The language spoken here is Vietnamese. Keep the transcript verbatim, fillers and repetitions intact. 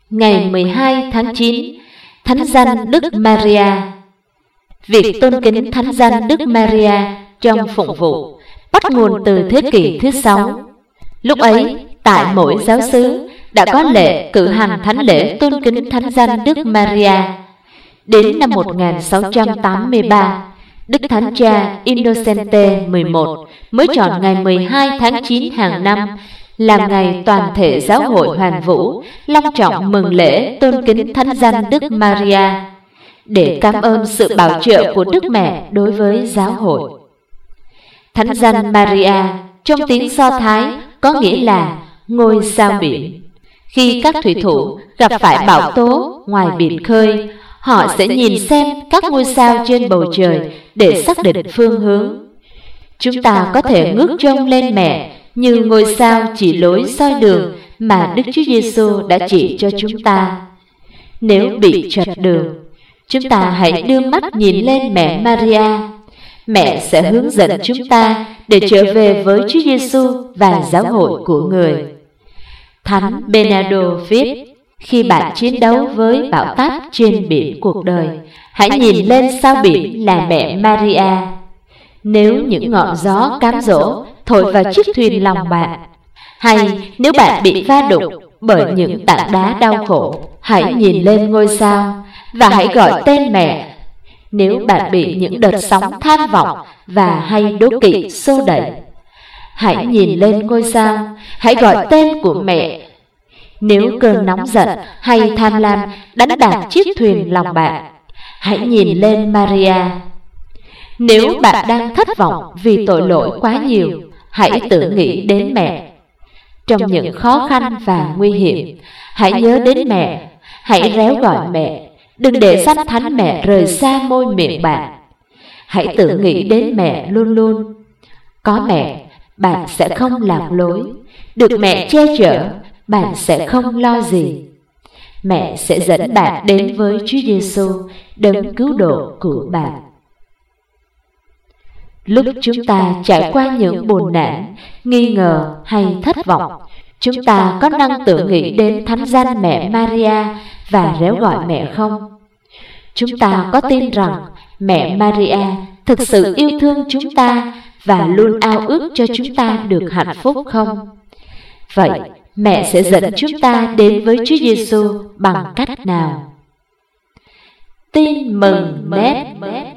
Ngày mười hai tháng chín, Thánh danh Đức Maria. Việc tôn kính Thánh danh Đức Maria trong phụng vụ bắt nguồn từ thế kỷ thứ sáu. Lúc ấy, tại mỗi giáo xứ đã có lệ cử hành thánh lễ tôn kính Thánh danh Đức Maria. Đến năm một nghìn sáu trăm tám mươi ba, Đức Thánh Cha Innocente mười một mới chọn ngày mười hai tháng chín hàng năm làm ngày toàn thể giáo hội hoàn vũ long trọng mừng lễ tôn kính Thánh danh Đức Maria, để cảm ơn sự bảo trợ của Đức Mẹ đối với giáo hội. Thánh danh Maria trong tiếng Do Thái có nghĩa là ngôi sao biển. Khi các thủy thủ gặp phải bão tố ngoài biển khơi, họ sẽ nhìn xem các ngôi sao trên bầu trời để xác định phương hướng. Chúng ta có thể ngước trông lên Mẹ như ngôi sao chỉ lối soi đường mà Đức Chúa Giêsu đã chỉ cho chúng ta. Nếu bị trật đường, chúng ta hãy đưa mắt nhìn lên mẹ Maria. Mẹ sẽ hướng dẫn chúng ta để trở về với Chúa Giêsu và giáo hội của Người. Thánh Bernardo viết: khi bạn chiến đấu với bão táp trên biển cuộc đời, hãy nhìn lên sao biển là mẹ Maria. Nếu những ngọn gió cám dỗ thổi vào chiếc thuyền lòng bạn, hay nếu bạn bị va đụng bởi những tảng đá đau khổ, hãy nhìn lên ngôi sao và hãy gọi tên mẹ. Nếu bạn bị những đợt sóng tham vọng và hay đố kỵ xô đẩy, hãy nhìn lên ngôi sao, hãy gọi tên của mẹ. Nếu cơn nóng giận hay tham lam đánh đạp chiếc thuyền lòng bạn, hãy nhìn lên Maria. Nếu bạn đang thất vọng vì tội lỗi quá nhiều, hãy tự nghĩ đến mẹ. Trong những khó khăn và nguy hiểm, hãy nhớ đến mẹ, hãy réo gọi mẹ, đừng để danh Thánh Mẹ rời xa môi miệng bạn. Hãy tự nghĩ đến mẹ luôn luôn. Có mẹ, bạn sẽ không lạc lối. Được mẹ che chở, bạn sẽ không lo gì. Mẹ sẽ dẫn bạn đến với Chúa Giêsu, đấng cứu độ của bạn. Lúc chúng ta trải qua những buồn nản, nghi ngờ hay thất vọng, chúng ta có năng tự nghĩ đến thánh danh mẹ Maria và réo gọi mẹ không? Chúng ta có tin rằng mẹ Maria thực sự yêu thương chúng ta và luôn ao ước cho chúng ta được hạnh phúc không? Vậy, mẹ sẽ dẫn chúng ta đến với Chúa Giêsu bằng cách nào? Tin mừng nét.